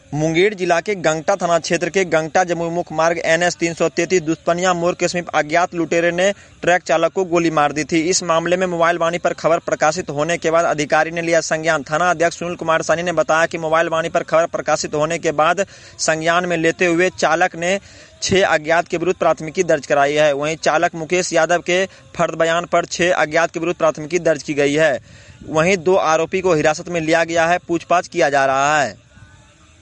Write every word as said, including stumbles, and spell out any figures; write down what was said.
मुंगेर जिला के गंगटा थाना क्षेत्र के गंगटा जमुई मुख्य मार्ग एन एच तीन सौ तैंतीस दुष्पनिया मोड़ के समीप अज्ञात लुटेरे ने ट्रक चालक को गोली मार दी थी। इस मामले में मोबाइल वाणी पर खबर प्रकाशित होने के बाद अधिकारी ने लिया संज्ञान। थाना अध्यक्ष सुनील कुमार सानी ने बताया कि मोबाइल वाणी पर खबर प्रकाशित होने के बाद संज्ञान में लेते हुए चालक ने छह अज्ञात के विरुद्ध प्राथमिकी दर्ज कराई है। वहीं चालक मुकेश यादव के फर्द बयान पर छह अज्ञात के विरुद्ध प्राथमिकी दर्ज की गई है। वहीं दो आरोपी को हिरासत में लिया गया है, पूछताछ किया जा रहा है।